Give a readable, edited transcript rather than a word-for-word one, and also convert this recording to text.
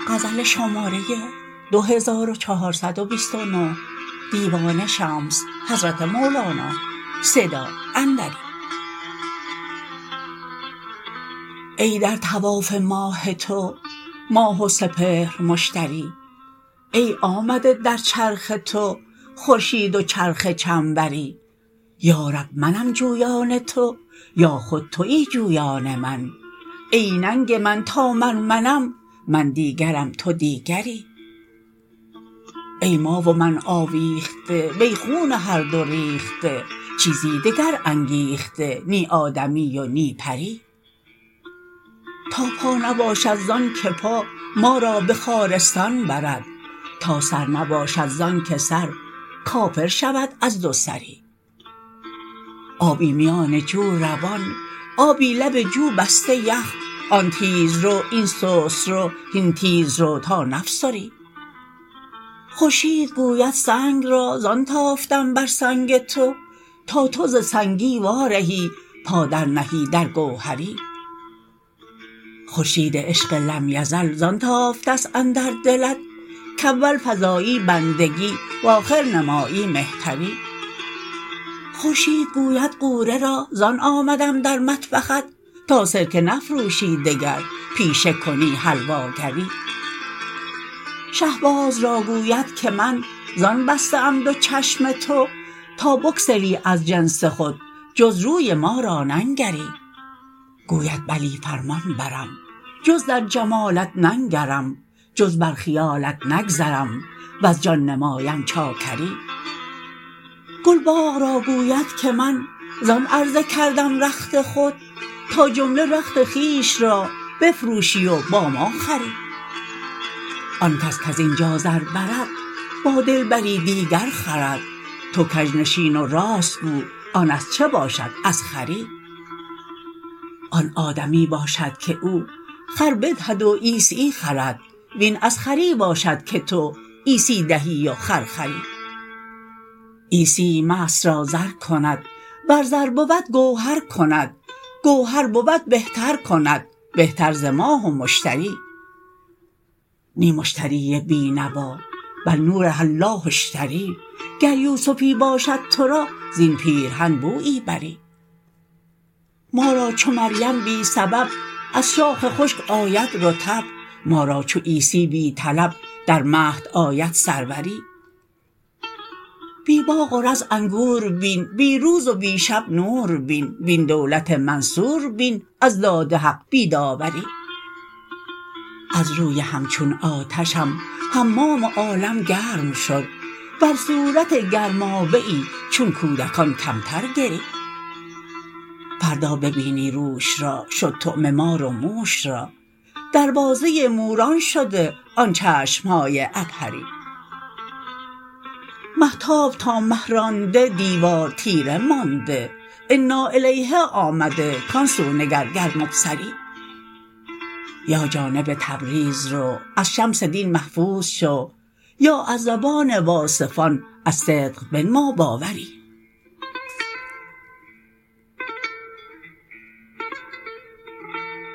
غزل شماره 2429 دیوان شمس حضرت مولانا صدا اندری. ای در طواف ماه تو ماه و سپهر مشتری، ای آمده در چرخ تو خورشید و چرخ چنبری. یا رب منم جویان تو یا خود تویی جویان من، ای ننگ من تا منم من دیگرم تو دیگری. ای ما و من آویخته وی خون هر دو ریخته، چیزی دگر انگیخته نی آدمی و نی پری. تا پا نباشد زانک پا ما را به خارستان برد، تا سر نباشد زانک سر کافر شود از دو سری. آبی میان جو روان، آبی لب جو بسته یخ، آن تیز رو این سست رو هین تیز رو تا نفسری. خورشید گوید سنگ را زان تافتم بر سنگ تو، تا تو ز سنگی وارهی پا در نهی در گوهری. خورشید عشق لم یزل زان تافته ست اندر دلت، کاول فزایی بندگی و آخر نمایی مهتری. خورشید گوید غوره را زان آمدم در مطبخت، تا سرکه نفروشی دگر پیشه کنی حلواگری. شهباز را گوید که من زان بسته ام دو چشم تو، تا بگسلی از جنس خود جز روی ما را ننگری. گوید بلی فرمان برم جز در جمالت ننگرم، جز بر خیالت نگذرم وز جان نمایم چاکری. گلباغ را گوید که من زان عرضه کردم رخت خود، تا جمله رخت خویش را بفروشی و با ما خری. آن کس کز اینجا زر برد با دلبری دیگر خرد، تو کژنشین و راست گو آن از چه باشد از خری. آن آدمی باشد که او خر بدهد و عیسی خرد، وین از خری باشد که تو عیسی دهی و خر خری. عیسی مست را زر کند ور زر بود گوهر کند، گوهر بود بهتر کند بهتر ز ماه و مشتری. نی مشتری بی نوا بل نور الله اشتری، گر یوسفی باشد تو را زین پیرهن بویی بری. ما را چو مریم بی سبب از شاخ خشک آید رطب، ما را چو عیسی بی طلب در مهد آید سروری. بی باغ و رز انگور بین، بی روز و بی شب نور بین، وین دولت منصور بین از داد حق بی داوری. از روی همچون آتشم حمام عالم گرم شد، بر صورت گرمابه ای چون کودکان کمتر گری. فردا ببینی روش را شد طعمه مار و موش را، دروازه موران شده آن چشم های عبهری. مهتاب تا مه رانده دیوار تیره مانده، اناالیه آمده کان سو نگر گر مبصری. یا جانب تبریز رو از شمس دین محظوظ شو، یا از زبان واصفان از صدق بنما باوری.